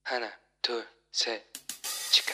하나, 둘, 셋, 치카.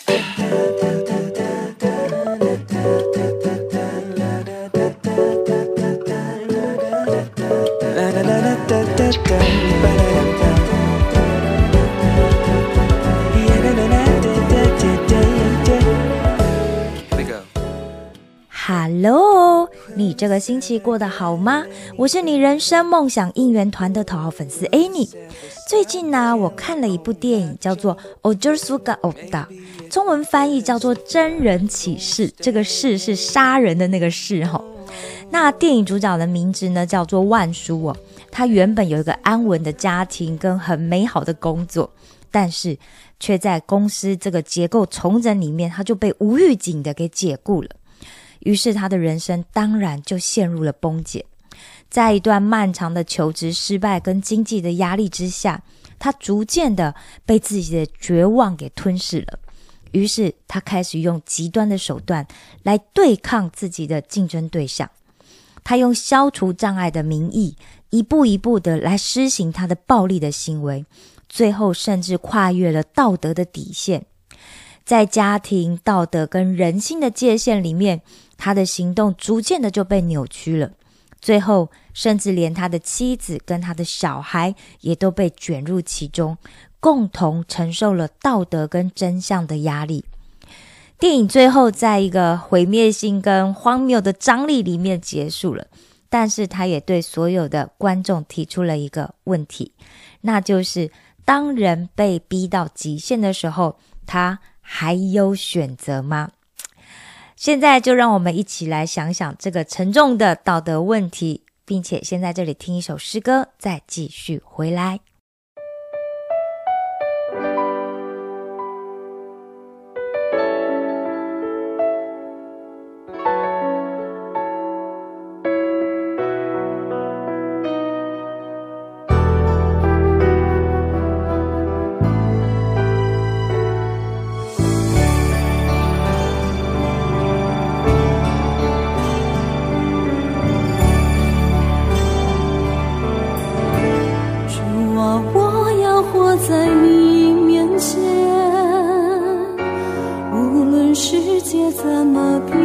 Hello， 你这个星期过得好吗？我是你人生梦想应援团的头号粉丝 Annie。最近呢，我看了一部电影，叫做《어쩔 수가 없다》，中文翻译叫做《真人启事》。这个事是杀人的那个事哈。那电影主角的名字呢，叫做万书哦。他原本有一个安稳的家庭跟很美好的工作，但是却在公司这个结构重整里面，他就被无预警的给解雇了。于是他的人生当然就陷入了崩解。在一段漫长的求职失败跟经济的压力之下，他逐渐的被自己的绝望给吞噬了。于是他开始用极端的手段来对抗自己的竞争对象。他用消除障碍的名义，一步一步的来施行他的暴力的行为，最后甚至跨越了道德的底线。在家庭、道德跟人性的界限里面，他的行动逐渐的就被扭曲了，最后甚至连他的妻子跟他的小孩也都被卷入其中，共同承受了道德跟真相的压力。电影最后在一个毁灭性跟荒谬的张力里面结束了，但是他也对所有的观众提出了一个问题，那就是当人被逼到极限的时候，他还有选择吗？现在就让我们一起来想想这个沉重的道德问题，并且先在这里听一首诗歌，再继续回来。 在你面前，无论世界怎么变，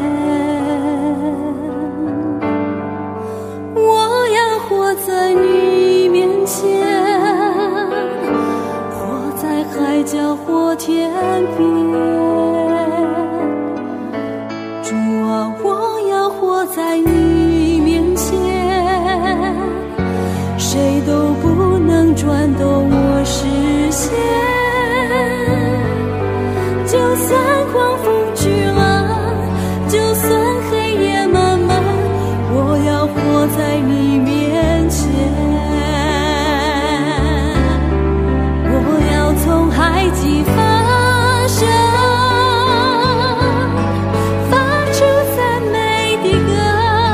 我要活在你面前，活在海角或天边。主啊，我要活在你面前，谁都不能转动我视线，就算狂风巨浪，就算黑夜漫漫，我要活在你面前，我要从海极发声，发出赞美的歌，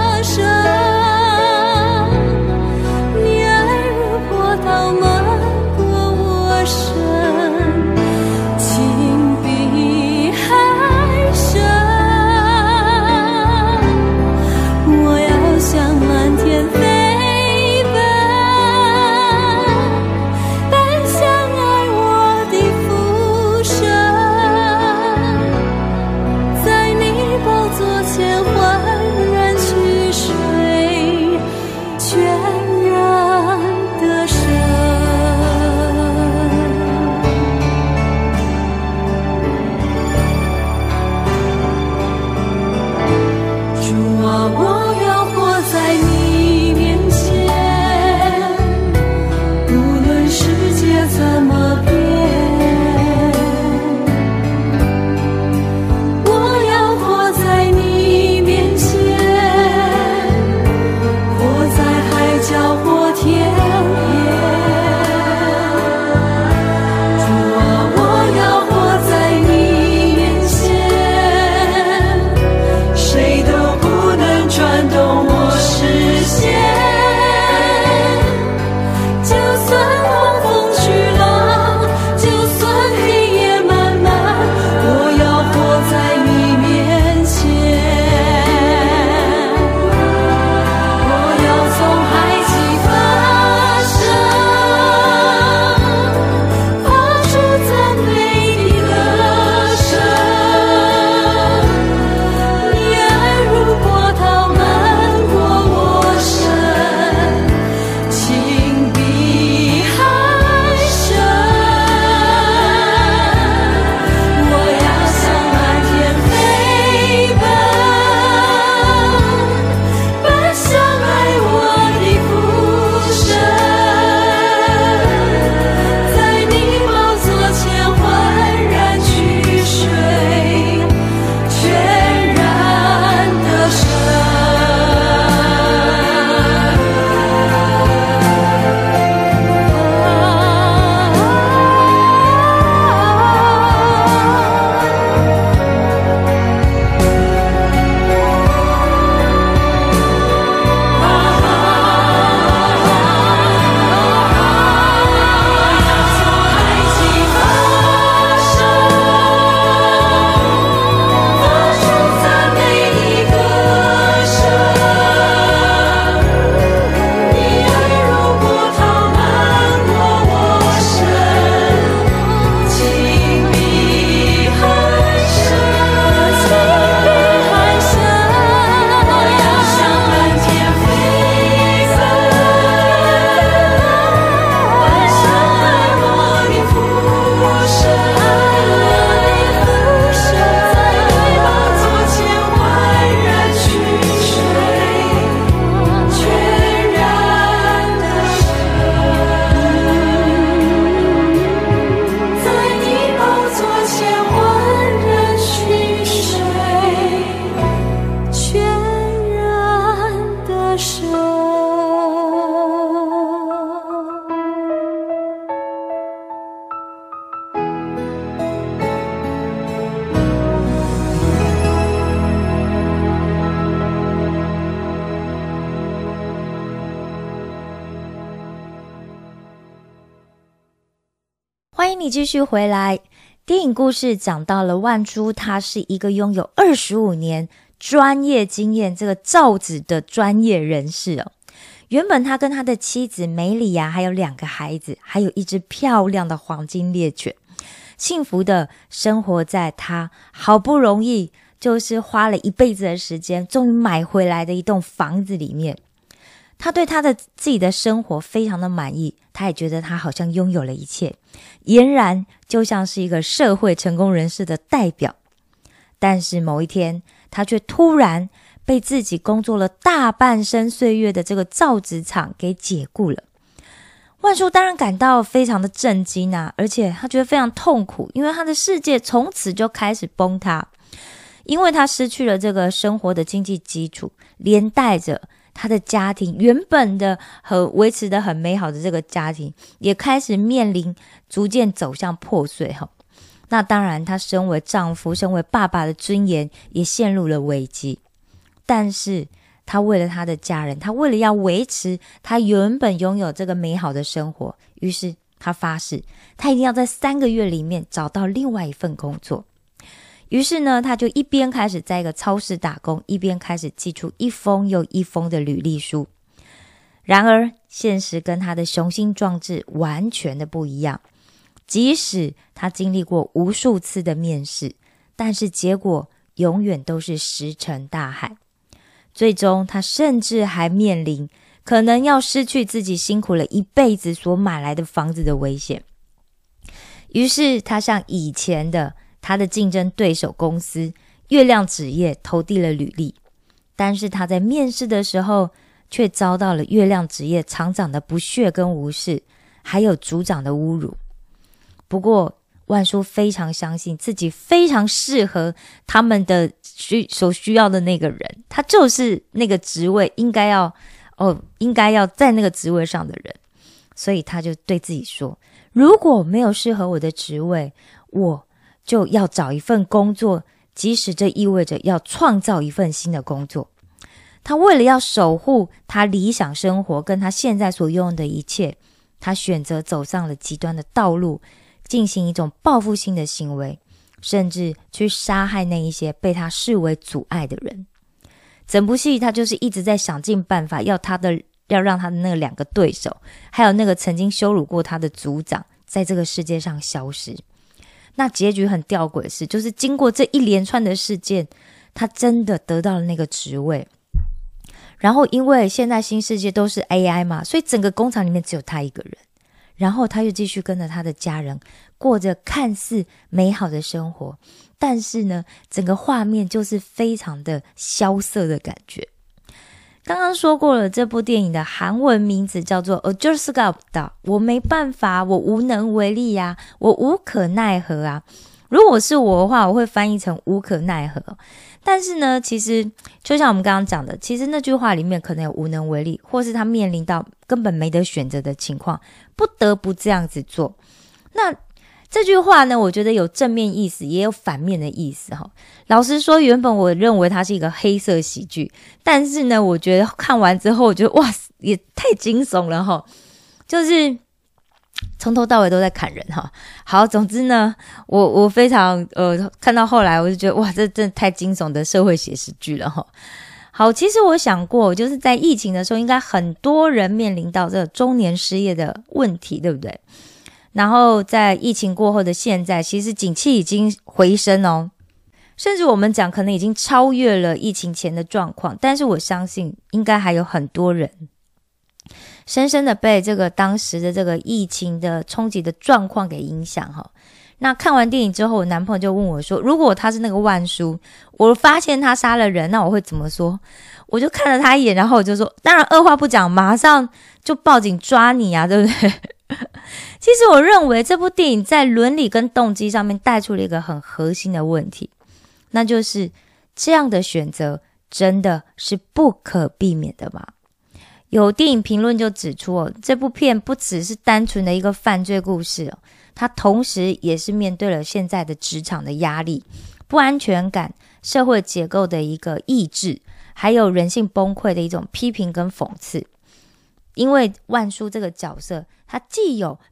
欢迎你继续回来。电影故事讲到了万珠，他是一个拥有25年专业经验这个造纸的专业人士哦。原本他跟他的妻子梅里啊，还有2个孩子，还有一只漂亮的黄金猎犬，幸福的生活在他好不容易就是花了一辈子的时间终于买回来的一栋房子里面。他对他的自己的生活非常的满意，他也觉得他好像拥有了一切，俨然就像是一个社会成功人士的代表。但是某一天，他却突然被自己工作了大半生岁月的这个造纸厂给解雇了。万叔当然感到非常的震惊啊，而且他觉得非常痛苦，因为他的世界从此就开始崩塌，因为他失去了这个生活的经济基础，连带着他的家庭原本的维持的很美好的这个家庭也开始面临逐渐走向破碎。那当然他身为丈夫身为爸爸的尊严也陷入了危机。但是他为了他的家人，他为了要维持他原本拥有这个美好的生活，于是他发誓他一定要在3个月里面找到另外一份工作。于是呢，他就一边开始在一个超市打工，一边开始寄出一封又一封的履历书。然而现实跟他的雄心壮志完全的不一样，即使他经历过无数次的面试，但是结果永远都是石沉大海。最终他甚至还面临可能要失去自己辛苦了一辈子所买来的房子的危险。于是他向以前的他的竞争对手公司月亮纸业投递了履历，但是他在面试的时候却遭到了月亮纸业厂长的不屑跟无视，还有组长的侮辱。不过万叔非常相信自己非常适合他们的所需要的那个人，他就是那个职位应该要在那个职位上的人。所以他就对自己说，如果没有适合我的职位，我就要找一份工作，即使这意味着要创造一份新的工作。他为了要守护他理想生活跟他现在所拥有的一切，他选择走上了极端的道路，进行一种报复性的行为，甚至去杀害那一些被他视为阻碍的人。整部戏他就是一直在想尽办法要让他的那2个对手，还有那个曾经羞辱过他的组长，在这个世界上消失。那结局很吊诡的是，就是经过这一连串的事件，他真的得到了那个职位。然后因为现在新世界都是 AI 嘛，所以整个工厂里面只有他一个人。然后他又继续跟着他的家人过着看似美好的生活，但是呢，整个画面就是非常的萧瑟的感觉。刚刚说过了，这部电影的韩文名字叫做어쩔 수가 없다，我没办法，我无能为力呀，我无可奈何啊。如果是我的话，我会翻译成无可奈何。但是呢，其实就像我们刚刚讲的，其实那句话里面可能有无能为力，或是他面临到根本没得选择的情况，不得不这样子做。那这句话呢，我觉得有正面意思，也有反面的意思哈。老实说，原本我认为它是一个黑色喜剧，但是呢，我觉得看完之后，我觉得哇，也太惊悚了哈，就是从头到尾都在砍人哈。好，总之呢，我非常看到后来我就觉得哇，这真的太惊悚的社会写实剧了哈。好，其实我想过，就是在疫情的时候，应该很多人面临到这个中年失业的问题，对不对？然后在疫情过后的现在，其实景气已经回升哦，甚至我们讲可能已经超越了疫情前的状况，但是我相信应该还有很多人深深的被这个当时的这个疫情的冲击的状况给影响哈。那看完电影之后，我男朋友就问我说，如果他是那个万叔，我发现他杀了人，那我会怎么说？我就看了他一眼，然后我就说，当然二话不讲，马上就报警抓你啊，对不对？其实我认为这部电影在伦理跟动机上面带出了一个很核心的问题，那就是这样的选择真的是不可避免的吗？有电影评论就指出这部片不只是单纯的一个犯罪故事它同时也是面对了现在的职场的压力、不安全感、社会结构的一个抑制，还有人性崩溃的一种批评跟讽刺。因为万叔这个角色，他既有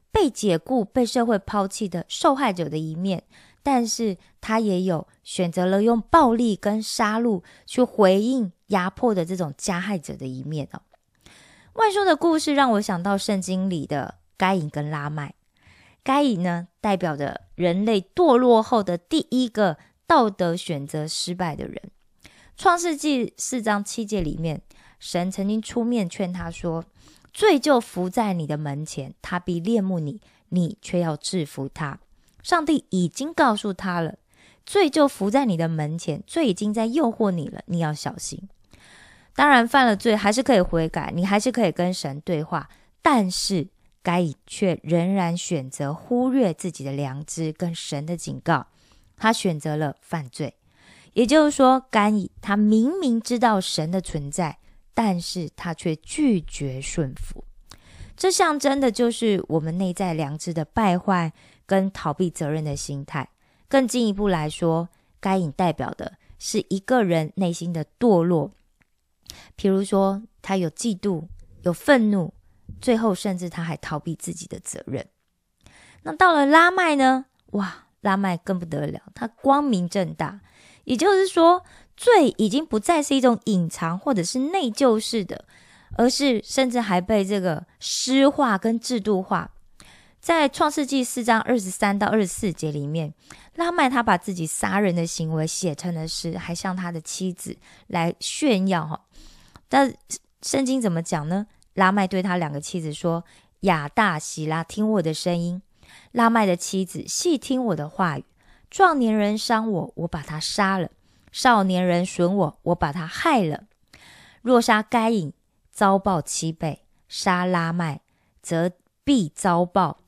被解雇、被社会抛弃的受害者的一面，但是他也有选择了用暴力跟杀戮去回应压迫的这种加害者的一面哦。万说的故事让我想到圣经里的该隐跟拉麦。该隐呢，代表着人类堕落后的第一个道德选择失败的人。创世纪4章7节里面，神曾经出面劝他说，罪就伏在你的门前，他必恋慕你，你却要制服他。上帝已经告诉他了，罪就伏在你的门前，罪已经在诱惑你了，你要小心。当然犯了罪还是可以悔改，你还是可以跟神对话，但是该隐却仍然选择忽略自己的良知跟神的警告，他选择了犯罪。也就是说，该隐他明明知道神的存在，但是他却拒绝顺服。这象征的就是我们内在良知的败坏跟逃避责任的心态。更进一步来说，该隐代表的是一个人内心的堕落，比如说他有嫉妒，有愤怒，最后甚至他还逃避自己的责任。那到了拉麦呢？哇，拉麦更不得了，他光明正大。也就是说，罪已经不再是一种隐藏或者是内疚式的，而是甚至还被这个诗化跟制度化。在创世纪4章23到24节里面，拉麦他把自己杀人的行为写成了诗，还向他的妻子来炫耀。但圣经怎么讲呢？拉麦对他2个妻子说，亚大喜拉，听我的声音。拉麦的妻子细听我的话语。壮年人伤我，我把他杀了；少年人损我，我把他害了。若杀该隐，遭报7倍；杀拉麦，则必遭报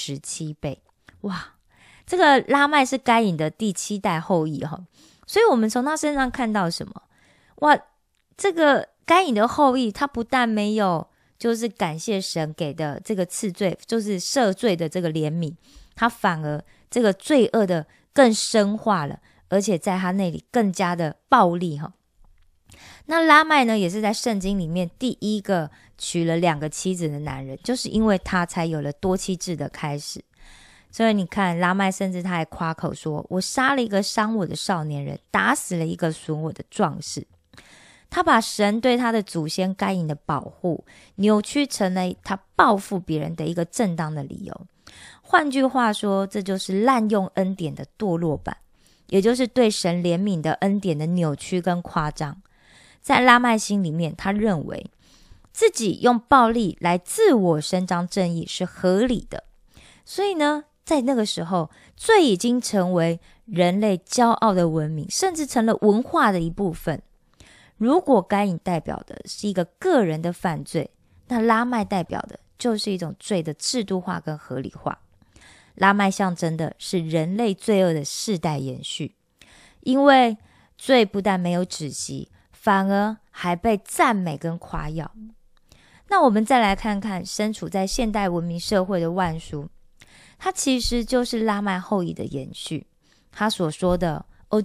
77倍。哇，这个拉麦是该隐的第7代后裔哈，所以我们从他身上看到什么？哇，这个该隐的后裔，他不但没有就是感谢神给的这个赐罪，就是赦罪的这个怜悯，他反而这个罪恶的更深化了，而且在他那里更加的暴力哈。那拉麦呢，也是在圣经里面第一个娶了2个妻子的男人，就是因为他才有了多妻制的开始。所以你看，拉麦甚至他还夸口说，我杀了一个伤我的少年人，打死了一个损我的壮士。他把神对他的祖先该隐的保护扭曲成了他报复别人的一个正当的理由。换句话说，这就是滥用恩典的堕落版，也就是对神怜悯的恩典的扭曲跟夸张。在拉麦心里面，他认为自己用暴力来自我伸张正义是合理的，所以呢，在那个时候，罪已经成为人类骄傲的文明，甚至成了文化的一部分。如果该隐代表的是一个个人的犯罪，那拉麦代表的就是一种罪的制度化跟合理化。拉麦象征的是人类罪恶的世代延续，因为罪不但没有止息，反而还被赞美跟夸耀。那我们再来看看身处在现代文明社会的万书，他其实就是拉麦后裔的延续。他所说的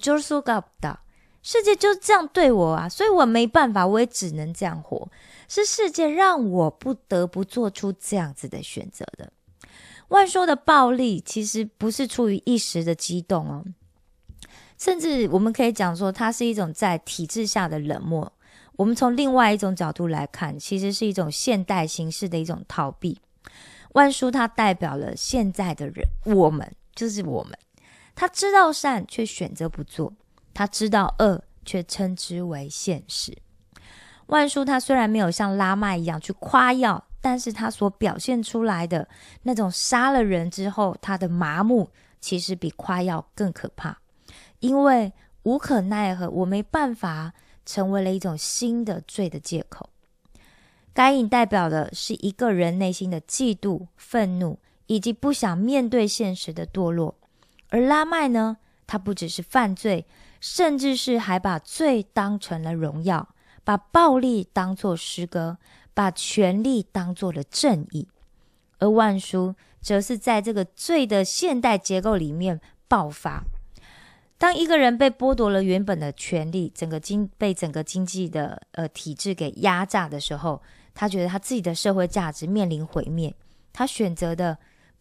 어쩔수가없다，世界就这样对我啊，所以我没办法，我也只能这样活，是世界让我不得不做出这样子的选择的。万说的暴力其实不是出于一时的激动哦，甚至我们可以讲说它是一种在体制下的冷漠。我们从另外一种角度来看，其实是一种现代形式的一种逃避。万书它代表了现在的人，我们就是我们，他知道善却选择不做，他知道恶却称之为现实。万书他虽然没有像拉麦一样去夸耀，但是他所表现出来的那种杀了人之后他的麻木，其实比夸耀更可怕。因为无可奈何，我没办法，成为了一种新的罪的借口。该隐代表的是一个人内心的嫉妒、愤怒，以及不想面对现实的堕落。而拉麦呢，他不只是犯罪，甚至是还把罪当成了荣耀，把暴力当作诗歌，把权力当作了正义。而万书则是在这个罪的现代结构里面爆发。当一个人被剥夺了原本的权利，被整个经济的体制给压榨的时候，他觉得他自己的社会价值面临毁灭，他选择的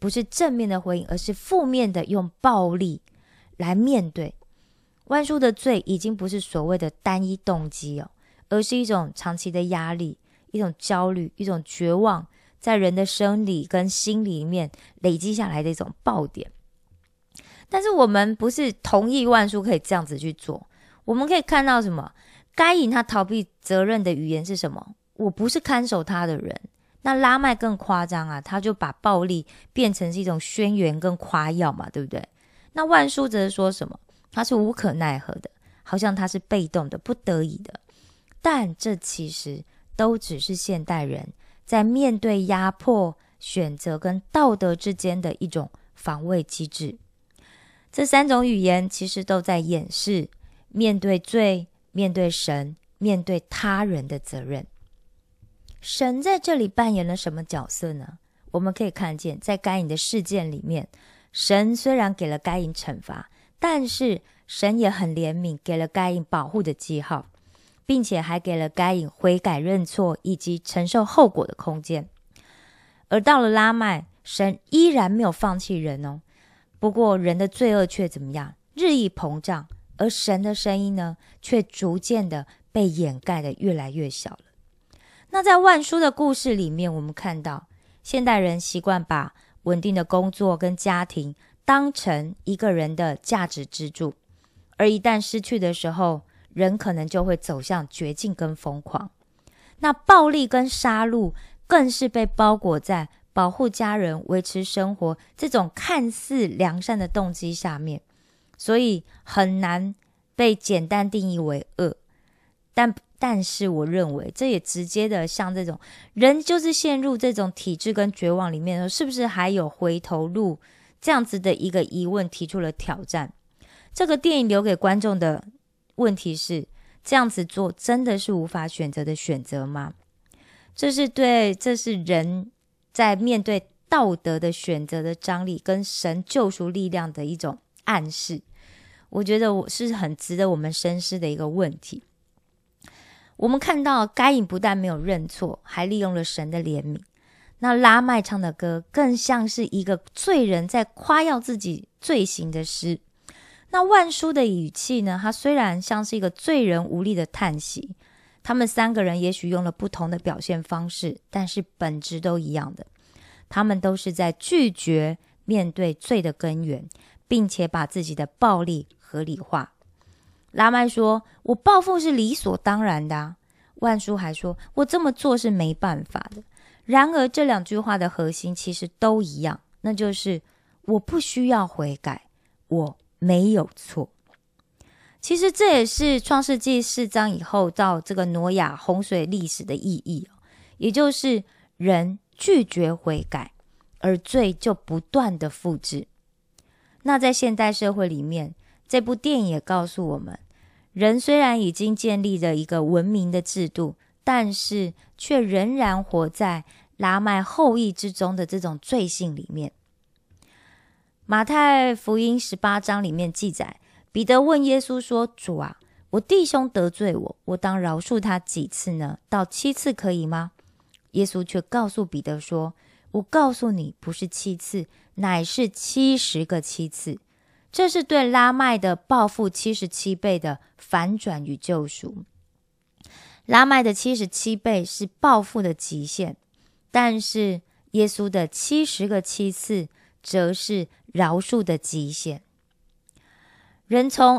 不是正面的回应，而是负面的用暴力来面对。万书的罪已经不是所谓的单一动机而是一种长期的压力，一种焦虑，一种绝望，在人的生理跟心里面累积下来的一种爆点。但是我们不是同意万书可以这样子去做，我们可以看到什么？该隐他逃避责任的语言是什么？我不是看守他的人。那拉麦更夸张他就把暴力变成是一种宣言跟夸耀嘛，对不对？那万书则是说什么？他是无可奈何的，好像他是被动的、不得已的。但这其实都只是现代人在面对压迫、选择跟道德之间的一种防卫机制。这三种语言其实都在掩饰面对罪、面对神、面对他人的责任。神在这里扮演了什么角色呢？我们可以看见，在该隐的事件里面，神虽然给了该隐惩罚，但是神也很怜悯，给了该隐保护的记号，并且还给了该隐悔改认错以及承受后果的空间。而到了拉麦，神依然没有放弃人不过人的罪恶却怎么样？日益膨胀，而神的声音呢，却逐渐的被掩盖的越来越小了。那在万书的故事里面，我们看到现代人习惯把稳定的工作跟家庭当成一个人的价值支柱，而一旦失去的时候，人可能就会走向绝境跟疯狂。那暴力跟杀戮更是被包裹在保护家人、维持生活这种看似良善的动机下面，所以很难被简单定义为恶。但是我认为这也直接的像这种人就是陷入这种体制跟绝望里面的时候，是不是还有回头路这样子的一个疑问提出了挑战。这个电影留给观众的问题是，这样子做真的是无法选择的选择吗？这是人在面对道德的选择的张力跟神救赎力量的一种暗示。我觉得是很值得我们深思的一个问题。我们看到该隐不但没有认错，还利用了神的怜悯。那拉麦唱的歌更像是一个罪人在夸耀自己罪行的诗。那万书的语气呢，他虽然像是一个罪人无力的叹息，他们三个人也许用了不同的表现方式，但是本质都一样的，他们都是在拒绝面对罪的根源，并且把自己的暴力合理化。拉麦说，我报复是理所当然的万书还说，我这么做是没办法的。然而这两句话的核心其实都一样，那就是我不需要悔改，我没有错。其实这也是创世纪4章以后到这个挪亚洪水历史的意义也就是人拒绝悔改，而罪就不断的复制。那在现代社会里面，这部电影也告诉我们，人虽然已经建立了一个文明的制度，但是却仍然活在拉麦后裔之中的这种罪性里面。马太福音18章里面记载，彼得问耶稣说，主啊，我弟兄得罪我当饶恕他几次呢？到7次可以吗？耶稣却告诉彼得说，我告诉你，不是7次，乃是70个7次。这是对拉麦的报复77倍的反转与救赎。拉麦的77倍是报复的极限，但是耶稣的70个7次则是饶恕的极限。人从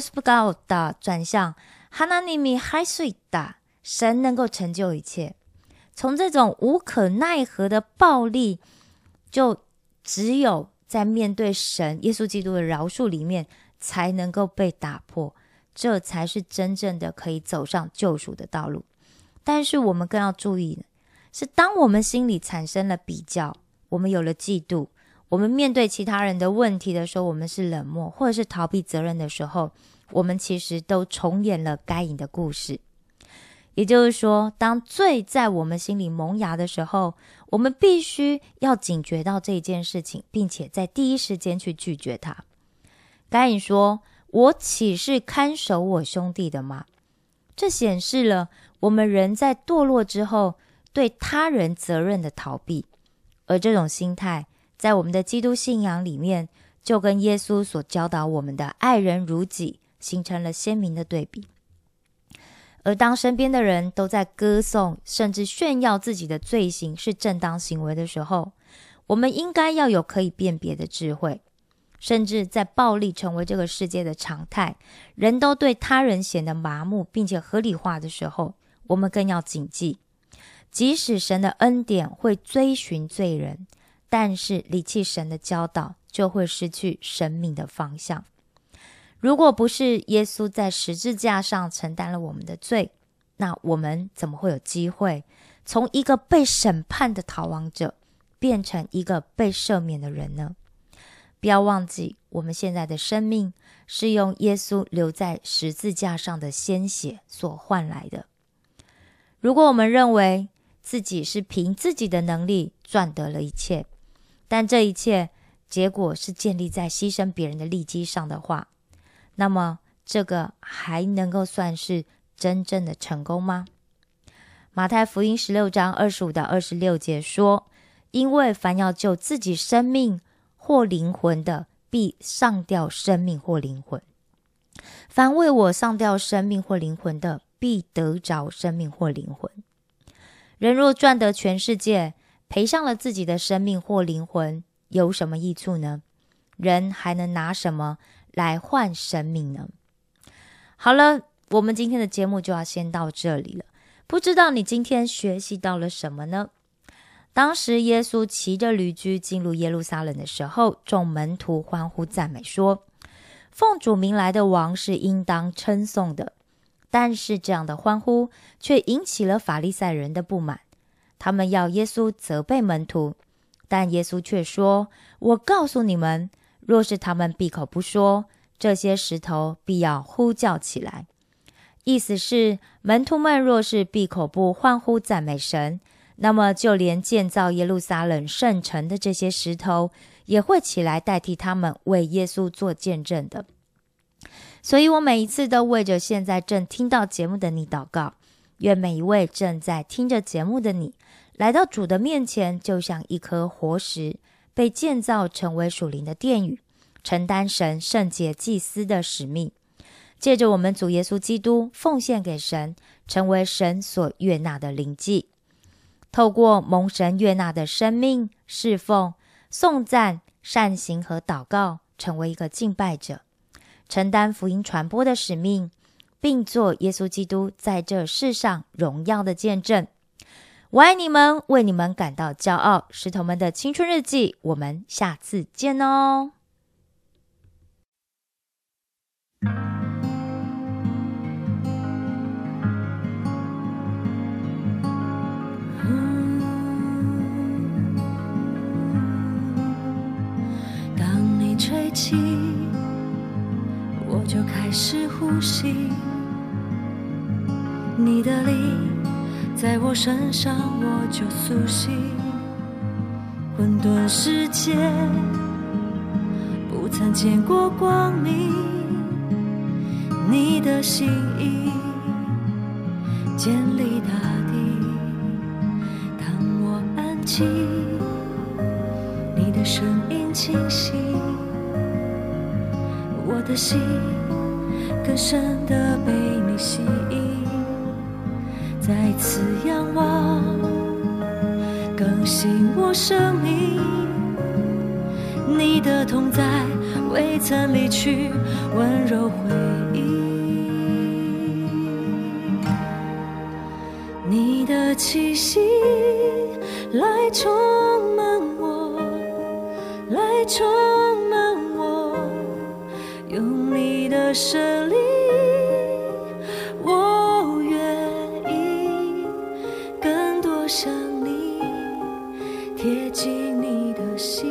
어쩔수가없다 转向 하나님이 할 수 있다， 神能够成就一切。从这种无可奈何的暴力，就只有在面对神耶稣基督的饶恕里面才能够被打破，这才是真正的可以走上救赎的道路。但是我们更要注意的是，当我们心里产生了比较，我们有了嫉妒，我们面对其他人的问题的时候，我们是冷漠或者是逃避责任的时候，我们其实都重演了该隐的故事。也就是说，当罪在我们心里萌芽的时候，我们必须要警觉到这件事情，并且在第一时间去拒绝它。该隐说，我岂是看守我兄弟的吗？这显示了我们人在堕落之后对他人责任的逃避，而这种心态在我们的基督信仰里面，就跟耶稣所教导我们的爱人如己形成了鲜明的对比。而当身边的人都在歌颂甚至炫耀自己的罪行是正当行为的时候，我们应该要有可以辨别的智慧。甚至在暴力成为这个世界的常态，人都对他人显得麻木并且合理化的时候，我们更要谨记，即使神的恩典会追寻罪人，但是离弃神的教导就会失去生命的方向。如果不是耶稣在十字架上承担了我们的罪，那我们怎么会有机会从一个被审判的逃亡者变成一个被赦免的人呢？不要忘记，我们现在的生命是用耶稣留在十字架上的鲜血所换来的。如果我们认为自己是凭自己的能力赚得了一切，但这一切结果是建立在牺牲别人的利基上的话，那么这个还能够算是真正的成功吗？马太福音16章25到26节说，因为凡要救自己生命或灵魂的，必上吊生命或灵魂；凡为我上吊生命或灵魂的，必得着生命或灵魂。人若赚得全世界，赔上了自己的生命或灵魂，有什么益处呢？人还能拿什么来换生命呢？好了，我们今天的节目就要先到这里了。不知道你今天学习到了什么呢？当时耶稣骑着驴驹进入耶路撒冷的时候，众门徒欢呼赞美说，奉主名来的王是应当称颂的。但是这样的欢呼却引起了法利赛人的不满，他们要耶稣责备门徒，但耶稣却说，我告诉你们，若是他们闭口不说，这些石头必要呼叫起来。意思是，门徒们若是闭口不欢呼赞美神，那么就连建造耶路撒冷圣城的这些石头也会起来代替他们为耶稣做见证的。所以我每一次都为着现在正听到节目的你祷告，愿每一位正在听着节目的你，来到主的面前，就像一颗活石，被建造成为属灵的殿宇，承担神圣洁祭司的使命，借着我们主耶稣基督奉献给神，成为神所悦纳的灵祭。透过蒙神悦纳的生命、侍奉、颂赞、善行和祷告，成为一个敬拜者，承担福音传播的使命，并做耶稣基督在这世上荣耀的见证。我爱你们，为你们感到骄傲。石头们的青春日记，我们下次见哦。 当你吹气，我就开始呼吸，你的力在我身上，我就苏醒。混沌世界不曾见过光明，你的心意建立大地。当我安静，你的声音清晰，我的心更深地被你吸引，再次仰望，更新我生命。你的同在未曾离去，温柔回应。你的气息来充满我，来充满我，用你的圣灵，我愿意更多像你，贴近你的心。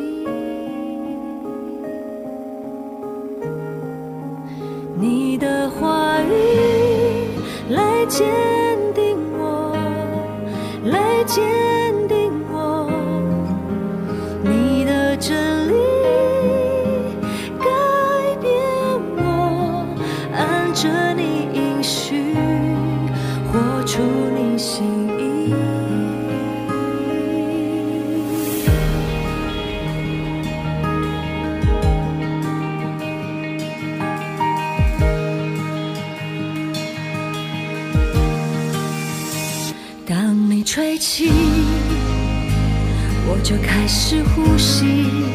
你的话语来坚定我，来坚定我，你的真理改变我，按着你应许活出你心意。 吹起，我就开始呼吸。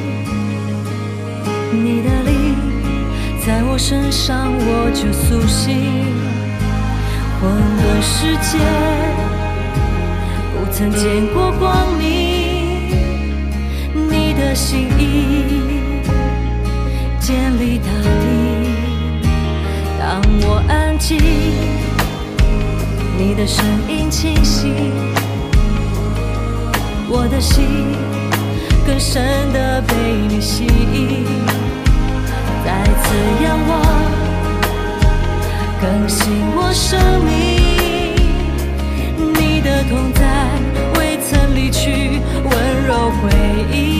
你的力在我身上，我就苏醒。混沌世界不曾见过光明，你的心意建立大地。当我安静，你的声音清晰，我的心更深地被你吸引。再次仰望，更新我生命。你的同在未曾离去，温柔回忆。